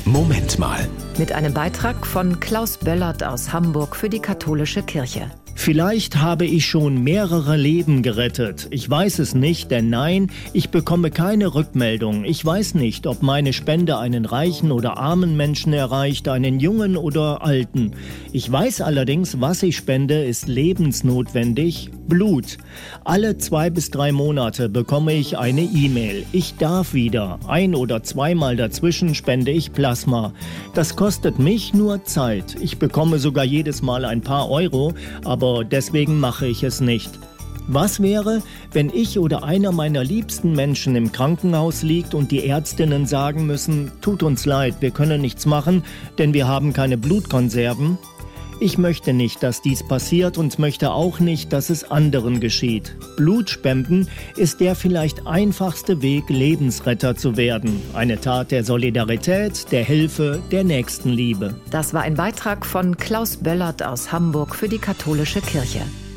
Moment mal. Mit einem Beitrag von Klaus Böllert aus Hamburg für die Katholische Kirche. Vielleicht habe ich schon mehrere Leben gerettet. Ich weiß es nicht, denn nein, ich bekomme keine Rückmeldung. Ich weiß nicht, ob meine Spende einen reichen oder armen Menschen erreicht, einen jungen oder alten. Ich weiß allerdings, was ich spende, ist lebensnotwendig: Blut. Alle 2 bis 3 Monate bekomme ich eine E-Mail. Ich darf wieder. 1- oder 2-mal dazwischen spende ich Plasma. Das kostet mich nur Zeit. Ich bekomme sogar jedes Mal ein paar Euro, aber deswegen mache ich es nicht. Was wäre, wenn ich oder einer meiner liebsten Menschen im Krankenhaus liegt und die Ärztinnen sagen müssen: Tut uns leid, wir können nichts machen, denn wir haben keine Blutkonserven? Ich möchte nicht, dass dies passiert und möchte auch nicht, dass es anderen geschieht. Blutspenden ist der vielleicht einfachste Weg, Lebensretter zu werden. Eine Tat der Solidarität, der Hilfe, der Nächstenliebe. Das war ein Beitrag von Klaus Böllert aus Hamburg für die Katholische Kirche.